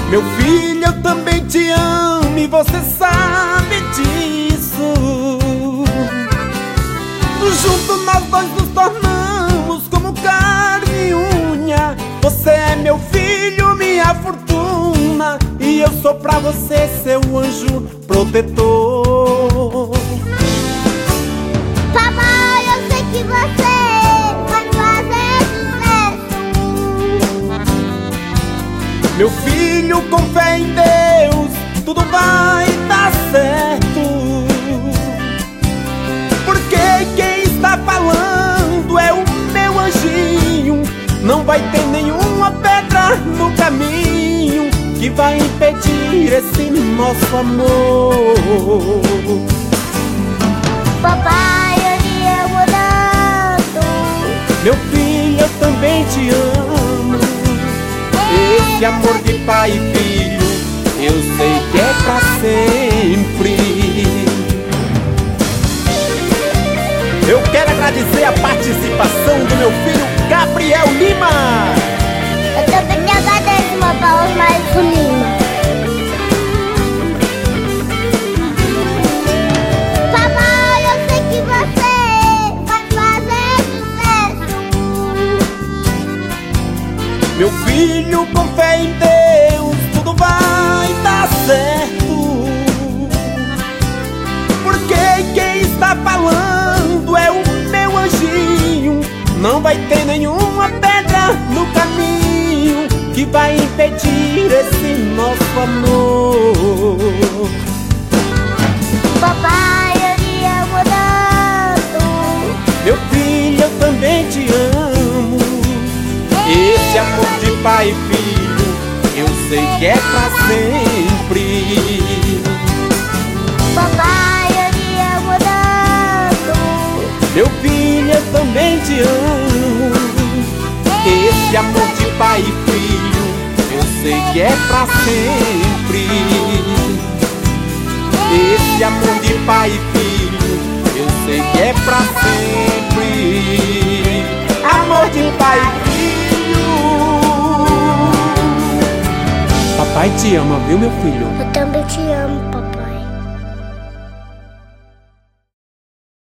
Meu filho, eu também te amo e você sabe disso. Junto nós dois nos tornamos como carne e unha. Você é meu filho, minha fortuna, e eu sou pra você seu anjo protetor. Papai, eu sei que você vai fazer sucesso. Meu filho, com fé em Deus, tudo vai dar certo. Porque quem está falando é o meu anjinho. Não vai ter nenhuma pedra no caminho que vai impedir esse nosso amor. Papai, eu te amo tanto. Meu filho, eu também te amo. Esse amor de pai e filho, eu sei que é pra sempre. Eu quero agradecer a participação do meu filho Gabriel Lima. Eu também te agradeço, papai Osmar Lima. Papai, eu sei que você vai fazer sucesso. Meu filho, com fé em Deus, tudo vai dar certo. Porque quem está falando é o meu anjinho. Não vai ter nenhuma pedra no caminho que vai impedir esse nosso amor. Papai, eu te amo tanto. Meu filho, eu também te amo. Esse amor de pai e filho, eu sei que é pra sempre. Papai, eu te amo tanto. Meu filho, eu também te amo. Esse amor de pai e filho, eu sei que é pra sempre. Esse amor de pai e filho, eu sei que é pra sempre. Amor de pai e filho. Papai te ama, viu, meu filho?